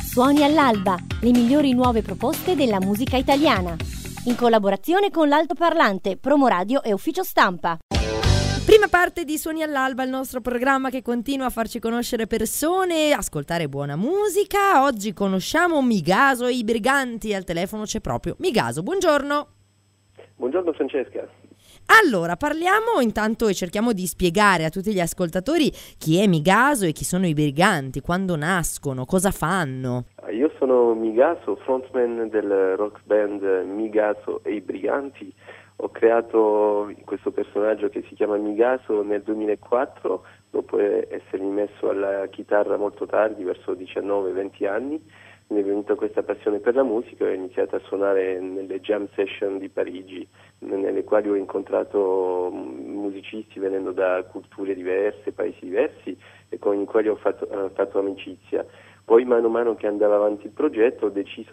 Suoni all'alba, le migliori nuove proposte della musica italiana. In collaborazione con l'Altoparlante, Promo Radio e Ufficio Stampa. Prima parte di Suoni all'alba, il nostro programma che continua a farci conoscere persone, ascoltare buona musica. Oggi conosciamo Migaso e i Briganti. Al telefono c'è proprio Migaso. Buongiorno. Buongiorno Francesca. Allora, parliamo intanto e cerchiamo di spiegare a tutti gli ascoltatori chi è Migaso e chi sono i Briganti, quando nascono, cosa fanno. Io sono Migaso, frontman del rock band Migaso e i Briganti. Ho creato questo personaggio che si chiama Migaso nel 2004, dopo essermi messo alla chitarra molto tardi, verso 19-20 anni. Mi è venuta questa passione per la musica e ho iniziato a suonare nelle jam session di Parigi, nelle quali ho incontrato musicisti venendo da culture diverse, paesi diversi e con i quali ho fatto amicizia. Poi mano a mano che andava avanti il progetto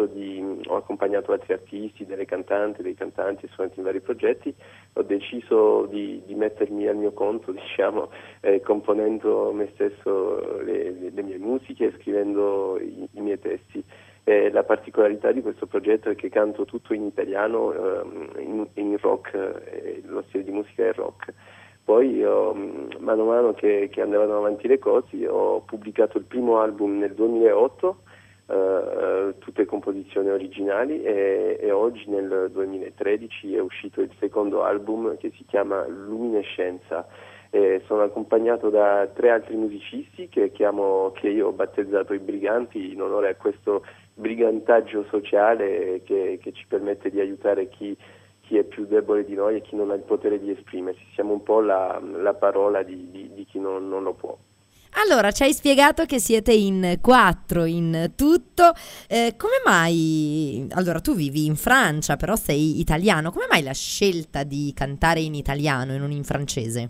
ho accompagnato altri artisti, dei cantanti e suonati in vari progetti, ho deciso di mettermi al mio conto, componendo me stesso le mie musiche e scrivendo i miei testi. La particolarità di questo progetto è che canto tutto in italiano, in rock, lo stile di musica è rock. Poi mano a mano che andavano avanti le cose ho pubblicato il primo album nel 2008, tutte composizioni originali e oggi nel 2013 è uscito il secondo album che si chiama Luminescenza. Sono accompagnato da 3 altri musicisti che io ho battezzato i Briganti in onore a questo brigantaggio sociale che ci permette di aiutare chi è più debole di noi e chi non ha il potere di esprimersi. Siamo un po' la parola di chi non lo può. Allora, ci hai spiegato che siete in 4 in tutto. Come mai? Allora, tu vivi in Francia, però sei italiano. Come mai la scelta di cantare in italiano e non in francese?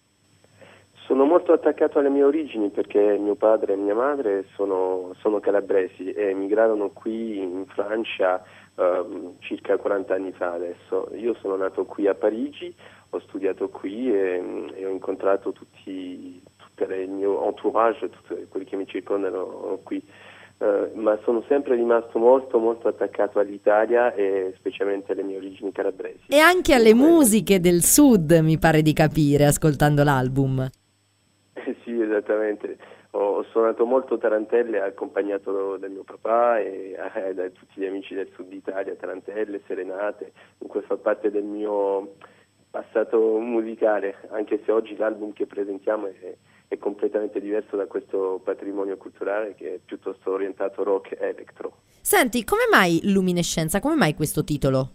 Sono molto attaccato alle mie origini perché mio padre e mia madre sono calabresi e emigrarono qui in Francia circa 40 anni fa adesso. Io sono nato qui a Parigi, ho studiato qui e ho incontrato tutto il mio entourage, tutti quelli che mi circondano qui. Ma sono sempre rimasto molto molto attaccato all'Italia e specialmente alle mie origini calabresi. E anche alle musiche del sud, mi pare di capire, ascoltando l'album. Sì, esattamente. Ho suonato molto tarantelle accompagnato da mio papà e da tutti gli amici del sud Italia, tarantelle, serenate, dunque fa parte del mio passato musicale, anche se oggi l'album che presentiamo è completamente diverso da questo patrimonio culturale che è piuttosto orientato rock e electro. Senti, come mai Luminescenza? Come mai questo titolo?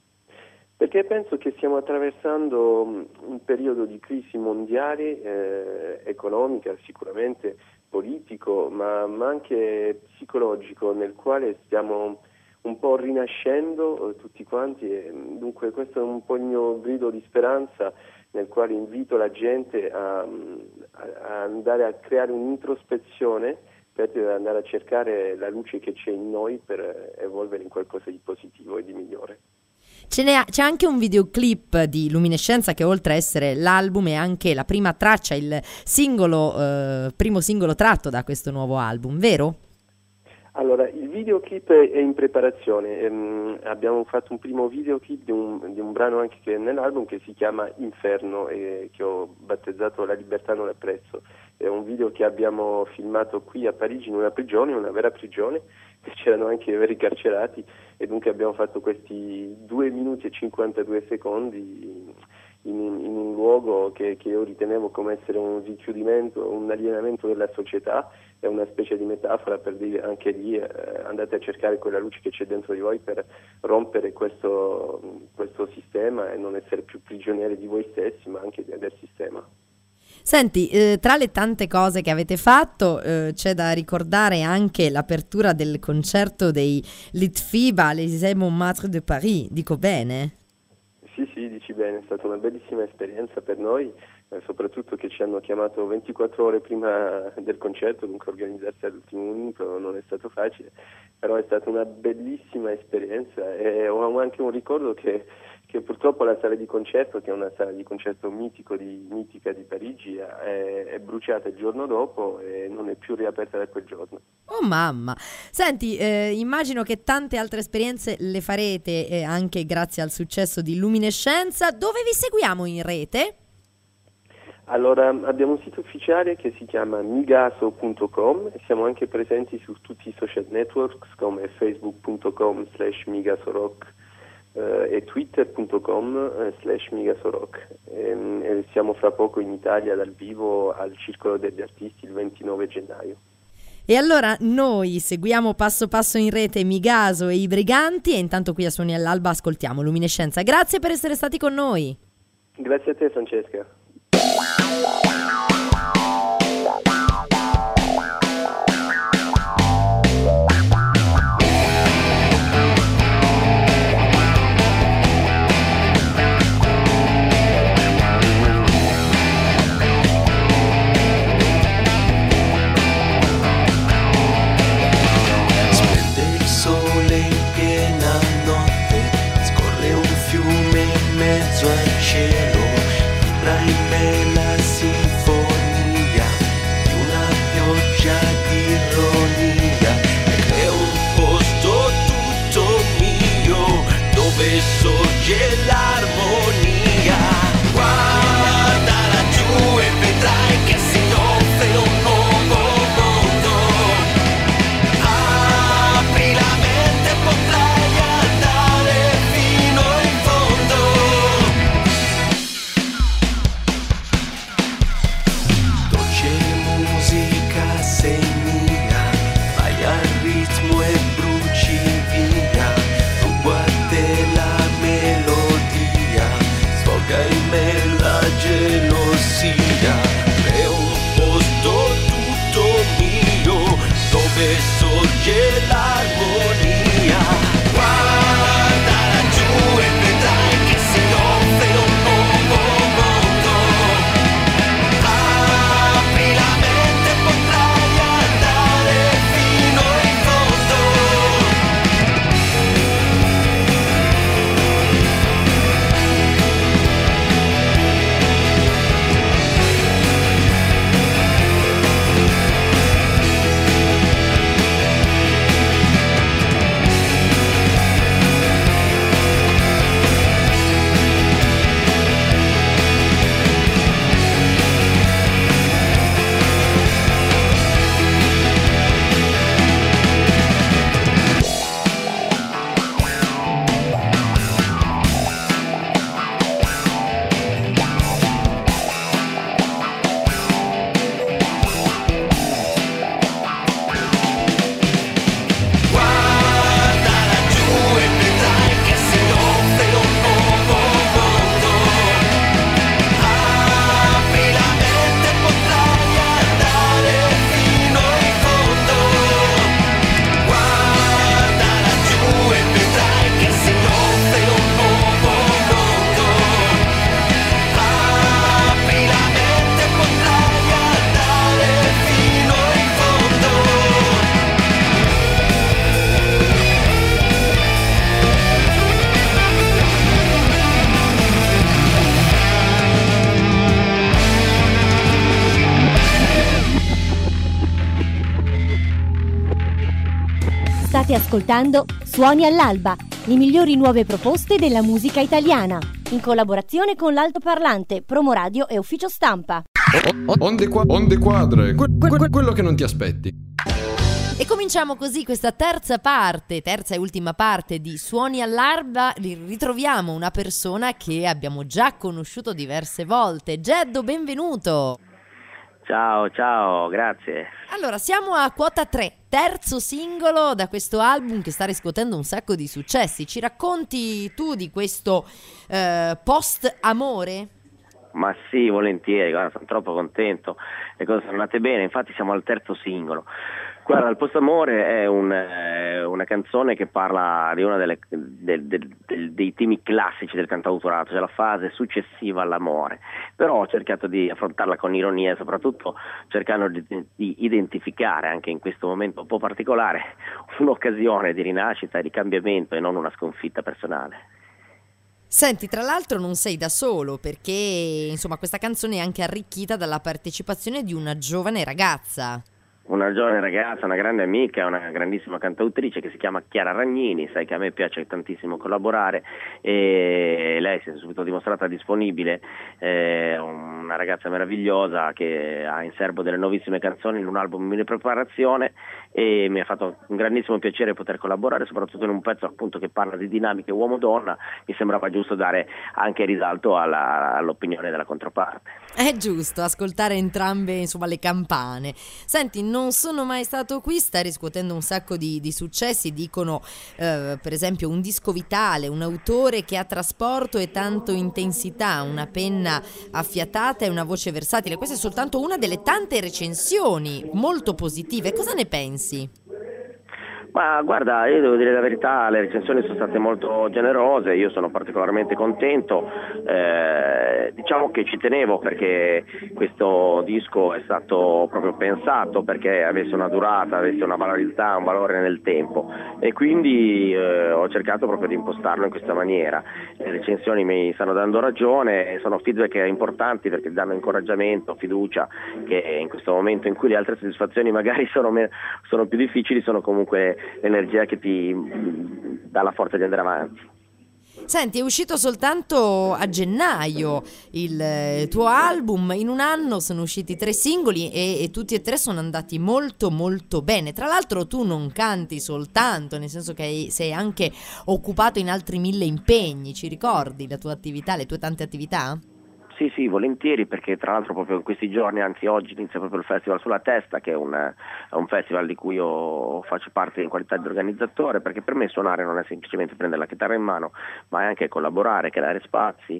Perché penso che stiamo attraversando un periodo di crisi mondiale, economica sicuramente, politico, ma anche psicologico, nel quale stiamo un po' rinascendo tutti quanti e dunque questo è un po' il mio grido di speranza nel quale invito la gente a andare a creare un'introspezione per andare a cercare la luce che c'è in noi per evolvere in qualcosa di positivo e di migliore. C'è anche un videoclip di Luminescenza che oltre a essere l'album è anche la prima traccia, il primo singolo tratto da questo nuovo album, vero? Allora, il videoclip è in preparazione, abbiamo fatto un primo videoclip di un brano anche che è nell'album che si chiama Inferno e che ho battezzato La libertà non ha prezzo. È un video che abbiamo filmato qui a Parigi in una prigione, una vera prigione, c'erano anche i veri carcerati e dunque abbiamo fatto questi 2 minuti e 52 secondi in un luogo che io ritenevo come essere un richiudimento, un alienamento della società, è una specie di metafora per dire anche lì andate a cercare quella luce che c'è dentro di voi per rompere questo sistema e non essere più prigionieri di voi stessi ma anche del sistema. Senti, tra le tante cose che avete fatto c'è da ricordare anche l'apertura del concerto dei Litfiba all'Élysée Montmartre de Paris, dico bene? Sì, dici bene, è stata una bellissima esperienza per noi, soprattutto che ci hanno chiamato 24 ore prima del concerto, dunque organizzarsi all'ultimo minuto non è stato facile, però è stata una bellissima esperienza e ho anche un ricordo che che purtroppo la sala di concerto, che è una sala di concerto mitica di Parigi, è bruciata il giorno dopo e non è più riaperta da quel giorno. Oh mamma, senti, immagino che tante altre esperienze le farete anche grazie al successo di Luminescenza. Dove vi seguiamo in rete? Allora, abbiamo un sito ufficiale che si chiama migaso.com e siamo anche presenti su tutti i social networks come facebook.com/migasorock e twitter.com/migasorock. E siamo fra poco in Italia dal vivo al Circolo degli Artisti il 29 gennaio. E allora noi seguiamo passo passo in rete Migaso e i Briganti, e intanto qui a Suoni all'Alba ascoltiamo Luminescenza. Grazie per essere stati con noi. Grazie a te, Francesca. State ascoltando Suoni all'Alba, le migliori nuove proposte della musica italiana, in collaborazione con l'Altoparlante, Promoradio e Ufficio Stampa. Onde quadre, quello che non ti aspetti. E cominciamo così questa terza e ultima parte di Suoni all'Alba. Ritroviamo una persona che abbiamo già conosciuto diverse volte. Geddo, benvenuto. Ciao, grazie. Allora, siamo a quota 3, terzo singolo da questo album che sta riscuotendo un sacco di successi. Ci racconti tu di questo post-amore? Ma sì, volentieri, guarda, sono troppo contento, le cose sono andate bene, infatti siamo al terzo singolo. Guarda, Il Postamore è una canzone che parla di uno dei temi classici del cantautorato, cioè la fase successiva all'amore, però ho cercato di affrontarla con ironia e soprattutto cercando di identificare anche in questo momento un po' particolare un'occasione di rinascita e di cambiamento e non una sconfitta personale. Senti, tra l'altro non sei da solo, perché insomma questa canzone è anche arricchita dalla partecipazione di una giovane ragazza. Una giovane ragazza, una grande amica, una grandissima cantautrice che si chiama Chiara Ragnini. Sai che a me piace tantissimo collaborare e lei si è subito dimostrata disponibile, una ragazza meravigliosa che ha in serbo delle nuovissime canzoni in un album in preparazione, e mi ha fatto un grandissimo piacere poter collaborare, soprattutto in un pezzo appunto che parla di dinamiche uomo-donna. Mi sembrava giusto dare anche risalto all'opinione della controparte. È giusto ascoltare entrambe, insomma, le campane. Senti, non sono mai stato qui, sta riscuotendo un sacco di successi, dicono per esempio un disco vitale, un autore che ha trasporto e tanto intensità, una penna affiatata e una voce versatile. Questa è soltanto una delle tante recensioni molto positive. Cosa ne pensi? Ma guarda, io devo dire la verità, le recensioni sono state molto generose, io sono particolarmente contento, diciamo che ci tenevo perché questo disco è stato proprio pensato perché avesse una durata, avesse una validità, un valore nel tempo, e quindi ho cercato proprio di impostarlo in questa maniera. Le recensioni mi stanno dando ragione, sono feedback importanti perché danno incoraggiamento, fiducia, che in questo momento in cui le altre soddisfazioni magari sono più difficili, sono comunque l'energia che ti dà la forza di andare avanti. Senti, è uscito soltanto a gennaio il tuo album, in un anno sono usciti 3 singoli e tutti e 3 sono andati molto molto bene. Tra l'altro tu non canti soltanto, nel senso che sei anche occupato in altri 1000 impegni, ci ricordi la tua attività, le tue tante attività? Sì, volentieri, perché tra l'altro proprio in questi giorni, anzi oggi, inizia proprio il Festival sulla Testa, che è un festival di cui io faccio parte in qualità di organizzatore, perché per me suonare non è semplicemente prendere la chitarra in mano, ma è anche collaborare, creare spazi.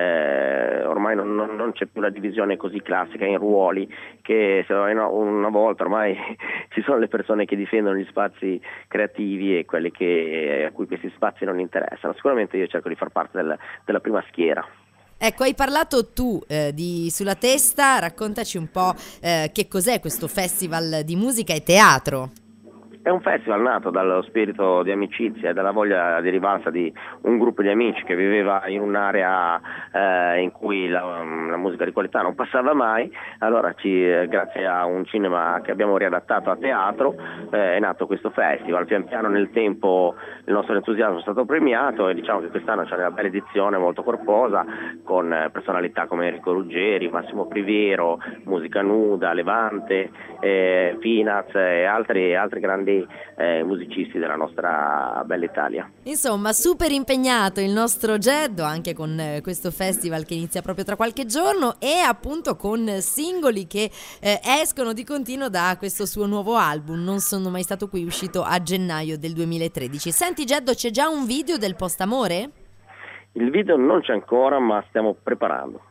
Ormai non c'è più la divisione così classica in ruoli, che una volta ormai ci sono le persone che difendono gli spazi creativi e quelli a cui questi spazi non interessano. Sicuramente io cerco di far parte della prima schiera. Ecco, hai parlato tu di Sulla Testa, raccontaci un po' che cos'è questo festival di musica e teatro. È un festival nato dallo spirito di amicizia e dalla voglia di rivalsa di un gruppo di amici che viveva in un'area in cui la musica di qualità non passava mai. Allora grazie a un cinema che abbiamo riadattato a teatro è nato questo festival. Pian piano nel tempo il nostro entusiasmo è stato premiato e diciamo che quest'anno c'è una bella edizione molto corposa con personalità come Enrico Ruggeri, Massimo Priviero, Musica Nuda, Levante, Peanuts e altri grandi musicisti della nostra bella Italia. Insomma, super impegnato il nostro Geddo anche con questo festival che inizia proprio tra qualche giorno e appunto con singoli che escono di continuo da questo suo nuovo album Non sono mai stato qui, uscito a gennaio del 2013. Senti Geddo, c'è già un video del Postamore? Il video non c'è ancora, ma stiamo preparando.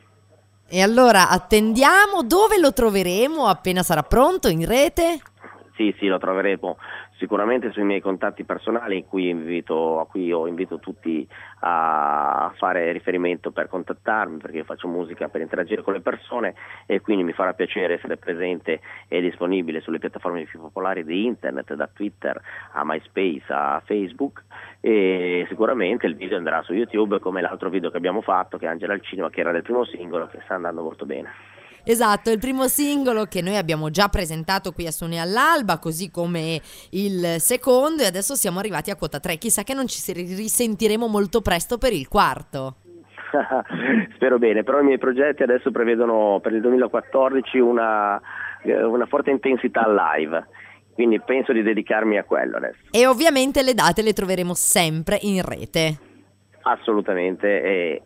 E allora attendiamo. Dove lo troveremo appena sarà pronto? In rete? Sì, lo troveremo sicuramente sui miei contatti personali a cui io invito tutti a fare riferimento per contattarmi, perché io faccio musica per interagire con le persone e quindi mi farà piacere essere presente e disponibile sulle piattaforme più popolari di internet, da Twitter a MySpace a Facebook, e sicuramente il video andrà su YouTube come l'altro video che abbiamo fatto, che è Angela al cinema, che era del primo singolo, che sta andando molto bene. Esatto, il primo singolo che noi abbiamo già presentato qui a Suoni all'Alba, così come il secondo, e adesso siamo arrivati a quota 3. Chissà che non ci risentiremo molto presto per il quarto. Spero bene, però i miei progetti adesso prevedono per il 2014 una forte intensità live, quindi penso di dedicarmi a quello adesso. E ovviamente le date le troveremo sempre in rete. Assolutamente, e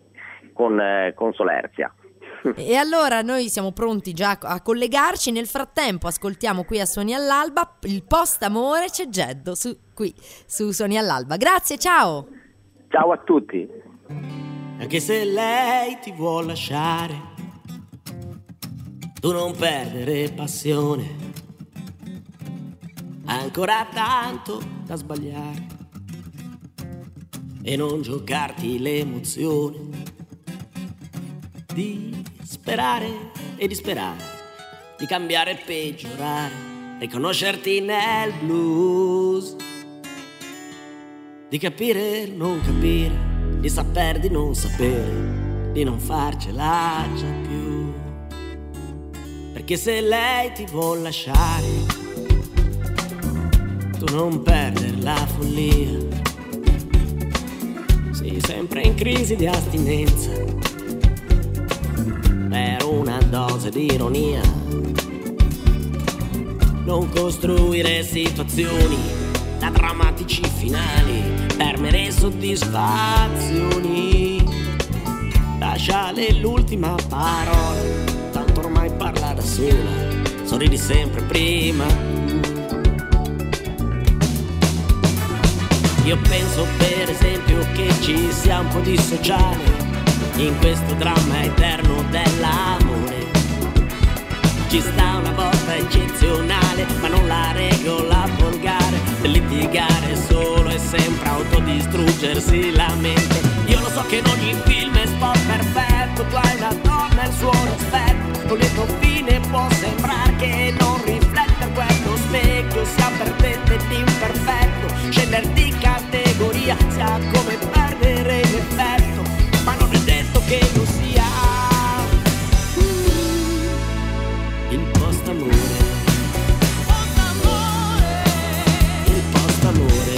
con solerzia. E allora noi siamo pronti già a collegarci. Nel frattempo ascoltiamo qui a Suoni all'Alba il Postamore, c'è Geddo qui su Suoni all'Alba. Grazie, ciao. Ciao a tutti. Anche se lei ti vuol lasciare, tu non perdere passione, ancora tanto da sbagliare e non giocarti l'emozione di sperare e disperare, di cambiare e peggiorare, riconoscerti nel blues, di capire e non capire, di saper di non sapere, di non farcela già più. Perché se lei ti vuol lasciare, tu non perdere la follia. Sei sempre in crisi di astinenza per una dose di ironia. Non costruire situazioni da drammatici finali per mere soddisfazioni. Lasciale l'ultima parola, tanto ormai parla da sola, sorridi sempre prima. Io penso per esempio che ci sia un po' di sociale in questo dramma eterno dell'amore. Ci sta una volta eccezionale, ma non la regola volgare, per litigare solo e sempre autodistruggersi la mente. Io lo so che in ogni film è spot perfetto, tu hai una donna e il suo rispetto, con lieto fine può sembrare che non rifletta quello specchio sia perdente ed imperfetto, scendere di categoria sia come perdere in effetto, ma non è detto che lo sia. Il post-amore, il post-amore.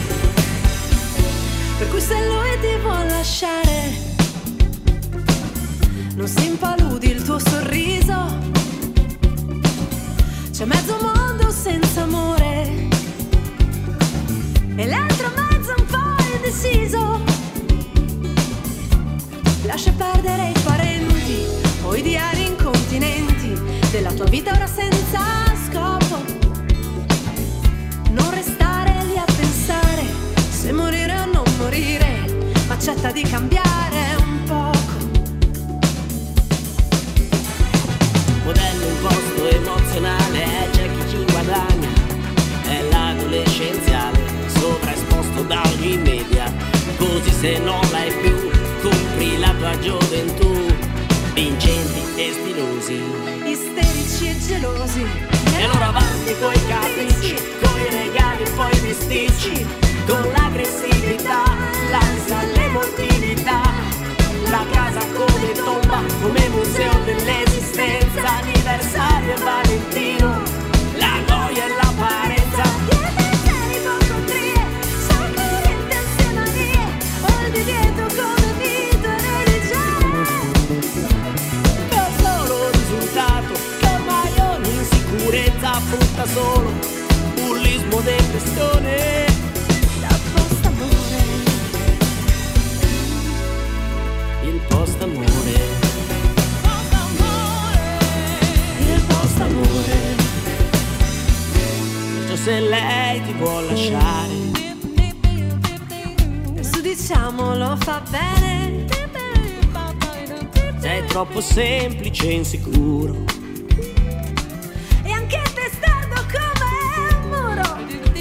Per cui se lui ti vuol lasciare, non si impaludi il tuo sorriso. C'è mezzo mondo senza amore e l'altro mezzo un po' indeciso. Lascia perdere i parenti o i diari incontinenti della tua vita ora senza scopo. Non restare lì a pensare se morire o non morire, ma accetta di cambiare un poco. Modello imposto emozionale, c'è chi ci guadagna, è l'adolescenziale, sovraesposto da ogni media. Così se non l'hai più, compri la tua gioventù. Vincenti e stilosi, isterici e gelosi, e loro avanti coi capricci, coi regali e poi bisticci, con l'aggressività, l'ansia, l'emotività, la casa come tomba, come museo dell'esistenza, anniversario e Valentino, la noia e l'apparenza, dietro sei ipocondrie, sacramente ansianonie, o il divieto come vita e religione. che solo risultato, che ormai ogni insicurezza frutta solo bullismo, depressione. Da post-amore, Il post-amore, il post-amore. perciò se lei ti vuol lasciare, Su diciamolo fa bene. sei troppo semplice e insicuro, E anche testardo come un muro.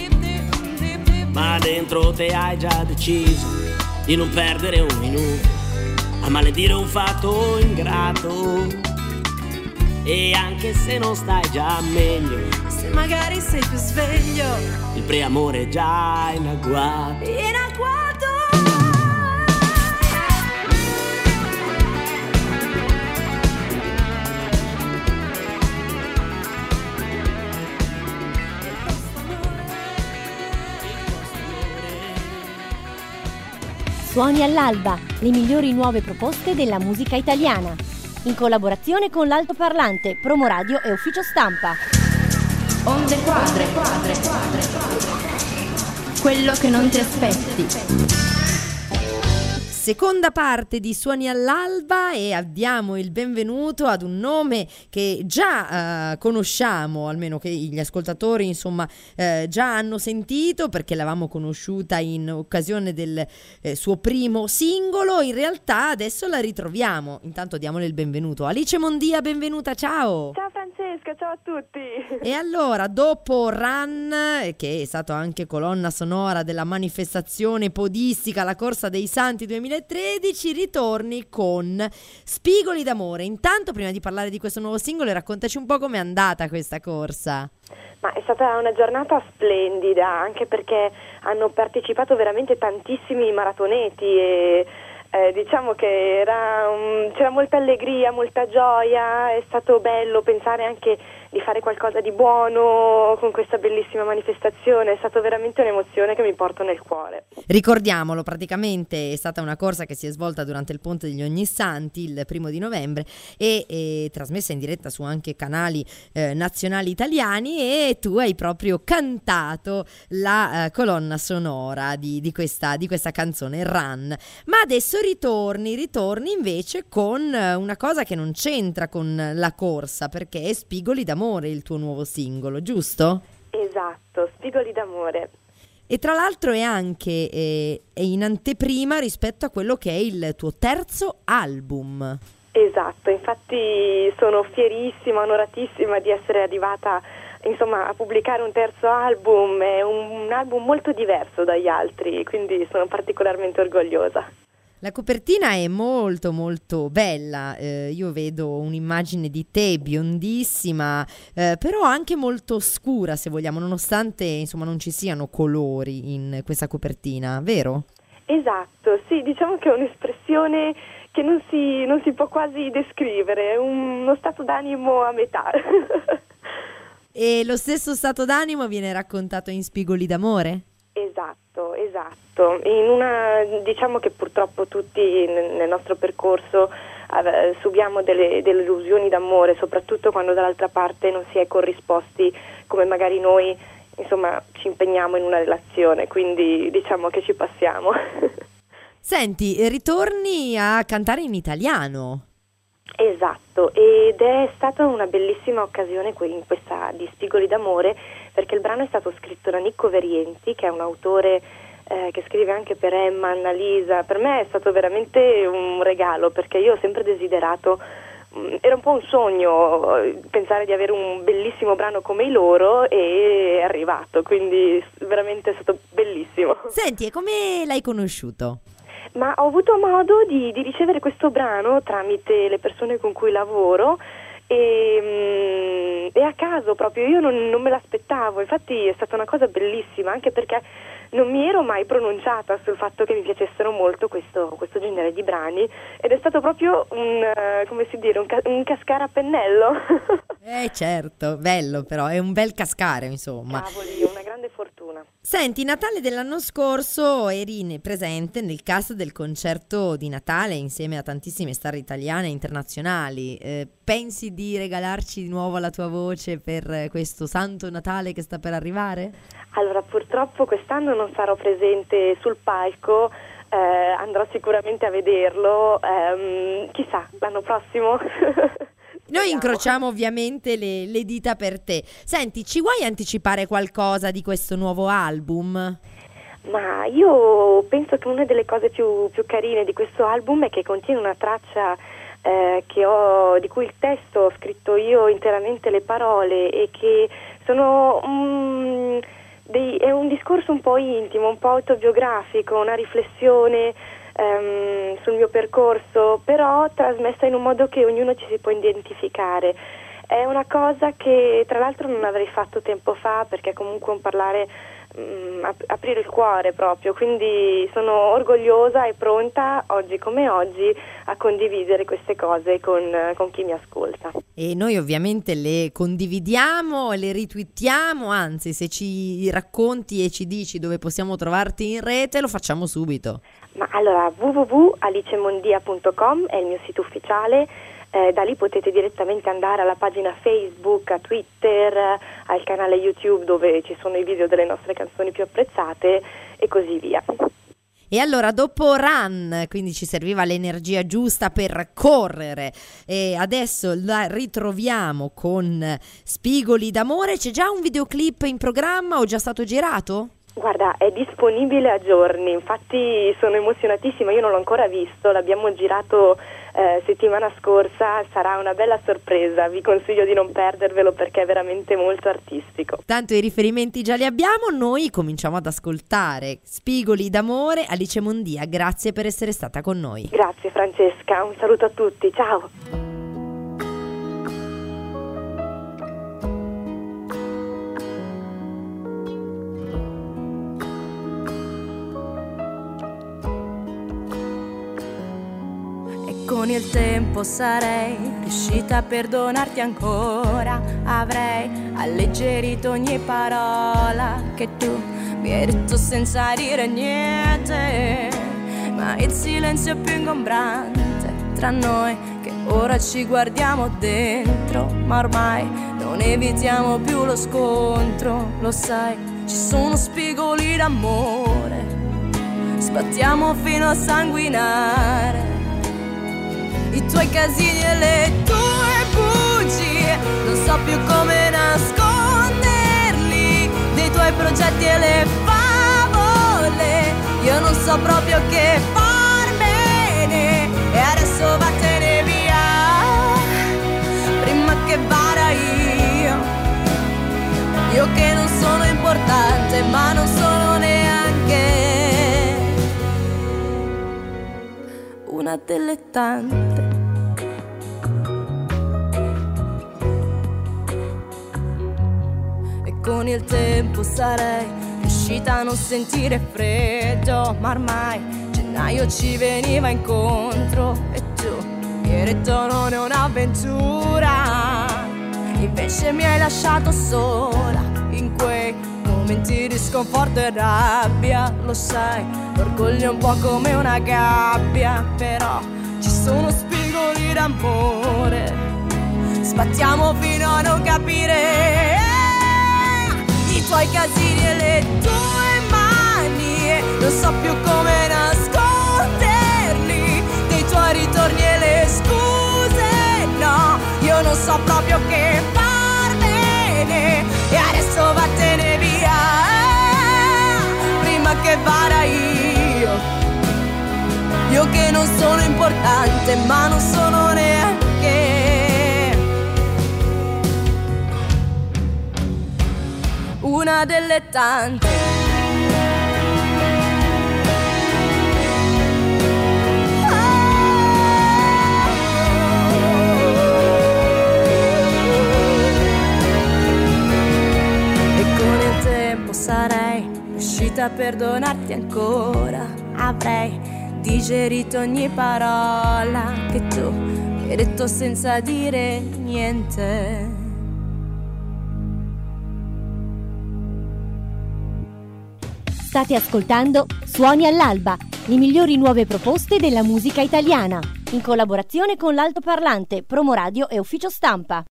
ma dentro te hai già deciso di non perdere un minuto a maledire un fatto ingrato. E anche se non stai già meglio, Se magari sei più sveglio, il preamore è già in agguato. in agguato. Suoni all'alba, le migliori nuove proposte della musica italiana. In collaborazione con l'Altoparlante, Promoradio e Ufficio Stampa. Onde quadre. Quello che non ti aspetti. Seconda parte di Suoni all'alba e diamo il benvenuto ad un nome che già conosciamo, almeno che gli ascoltatori insomma già hanno sentito, perché l'avevamo conosciuta in occasione del suo primo singolo. In realtà adesso la ritroviamo. Intanto diamole il benvenuto. Alice Mondia, benvenuta, ciao! Ciao Francesca. Francesca, ciao a tutti. E allora, dopo Run, che è stato anche colonna sonora della manifestazione podistica La Corsa dei Santi 2013, ritorni con Spigoli d'amore. Intanto, prima di parlare di questo nuovo singolo, raccontaci un po' com'è andata questa corsa. Ma è stata una giornata splendida, anche perché hanno partecipato veramente tantissimi maratoneti e diciamo che c'era molta allegria, molta gioia, è stato bello pensare anche di fare qualcosa di buono con questa bellissima manifestazione, è stata veramente un'emozione che mi porto nel cuore. Ricordiamolo, praticamente è stata una corsa che si è svolta durante il Ponte degli Ognissanti il 1° novembre e trasmessa in diretta su anche canali nazionali italiani, e tu hai proprio cantato la colonna sonora di questa canzone Run. Ma adesso ritorni invece con una cosa che non c'entra con la corsa, perché è Spigoli d'amore il tuo nuovo singolo, giusto? Esatto, Spigoli d'amore. E tra l'altro è anche è in anteprima rispetto a quello che è il tuo terzo album. Esatto, infatti sono fierissima, onoratissima di essere arrivata a pubblicare un terzo album. È un album molto diverso dagli altri, quindi sono particolarmente orgogliosa. La copertina è molto molto bella, io vedo un'immagine di te biondissima, però anche molto scura, se vogliamo, nonostante non ci siano colori in questa copertina, vero? Esatto, sì, diciamo che è un'espressione che non si può quasi descrivere, è uno stato d'animo a metà. E lo stesso stato d'animo viene raccontato in Spigoli d'amore? Esatto. Diciamo che purtroppo tutti nel nostro percorso subiamo delle illusioni d'amore, soprattutto quando dall'altra parte non si è corrisposti come magari noi, ci impegniamo in una relazione, quindi diciamo che ci passiamo. Senti, ritorni a cantare in italiano. Esatto, ed è stata una bellissima occasione in questa di Spigoli d'amore, perché il brano è stato scritto da Nicco Verienti, che è un autore che scrive anche per Emma, Annalisa. Per me è stato veramente un regalo, perché io ho sempre desiderato, era un po' un sogno pensare di avere un bellissimo brano come i loro, e è arrivato, quindi veramente è stato bellissimo. Senti, e come l'hai conosciuto? Ma ho avuto modo di ricevere questo brano tramite le persone con cui lavoro, e a caso proprio, io non me l'aspettavo, infatti è stata una cosa bellissima, anche perché non mi ero mai pronunciata sul fatto che mi piacessero molto questo genere di brani, ed è stato proprio un cascare a pennello. Certo, bello, però è un bel cascare, insomma. Cavoli, una grande fortuna. Senti, Natale dell'anno scorso eri presente nel cast del concerto di Natale insieme a tantissime star italiane e internazionali. Pensi di regalarci di nuovo la tua voce per questo Santo Natale che sta per arrivare? Allora, purtroppo quest'anno non sarò presente sul palco, andrò sicuramente a vederlo, chissà, l'anno prossimo. Noi incrociamo ovviamente le dita per te. Senti, ci vuoi anticipare qualcosa di questo nuovo album? Ma io penso che una delle cose più carine di questo album è che contiene una traccia di cui il testo ho scritto io interamente le parole, e che sono è un discorso un po' intimo, un po' autobiografico, una riflessione sul mio percorso, però trasmessa in un modo che ognuno ci si può identificare. È una cosa che tra l'altro non avrei fatto tempo fa, perché comunque un parlare, aprire il cuore proprio, quindi sono orgogliosa e pronta oggi come oggi a condividere queste cose con chi mi ascolta. E noi ovviamente le condividiamo, le retweetiamo, anzi se ci racconti e ci dici dove possiamo trovarti in rete lo facciamo subito. Ma allora www.alicemondia.com è il mio sito ufficiale. Da lì potete direttamente andare alla pagina Facebook, a Twitter, al canale YouTube dove ci sono i video delle nostre canzoni più apprezzate e così via. E allora dopo Run, quindi ci serviva l'energia giusta per correre, e adesso la ritroviamo con Spigoli d'amore. C'è già un videoclip in programma o già stato girato? Guarda, è disponibile a giorni, infatti sono emozionatissima, io non l'ho ancora visto, l'abbiamo girato settimana scorsa. Sarà una bella sorpresa, vi consiglio di non perdervelo perché è veramente molto artistico. Tanto i riferimenti già li abbiamo, noi cominciamo ad ascoltare Spigoli d'amore. Alice Mondia, grazie per essere stata con noi. Grazie Francesca, un saluto a tutti, ciao. Con il tempo sarei riuscita a perdonarti ancora, avrei alleggerito ogni parola che tu mi hai detto senza dire niente, ma il silenzio è più ingombrante tra noi che ora ci guardiamo dentro, ma ormai non evitiamo più lo scontro, lo sai, ci sono spigoli d'amore, sbattiamo fino a sanguinare. I tuoi casini e le tue bugie, non so più come nasconderli, dei tuoi progetti e le favole, io non so proprio che farmene, e adesso vattene via, prima che vada io che non sono importante, ma non sono neanche una delle tante. E con il tempo sarei riuscita a non sentire freddo, ma ormai gennaio ci veniva incontro e tu mi hai detto non è un'avventura, invece mi hai lasciato sola in quei momenti di sconforto e rabbia, lo sai, l'orgoglio è un po' come una gabbia, però ci sono spigoli d'amore, sbattiamo fino a non capire i tuoi casini e le tue mani, non so più come nasconderli, dei tuoi ritorni e le scuse, no, io non so proprio che farmene, e adesso vattene via, prima che vada io che non sono importante, ma non sono neanche una delle tante. E con il tempo sarei riuscita a perdonarti ancora, avrei digerito ogni parola che tu mi hai detto senza dire niente. State ascoltando Suoni all'alba, le migliori nuove proposte della musica italiana, in collaborazione con l'altoparlante, Promoradio e Ufficio Stampa.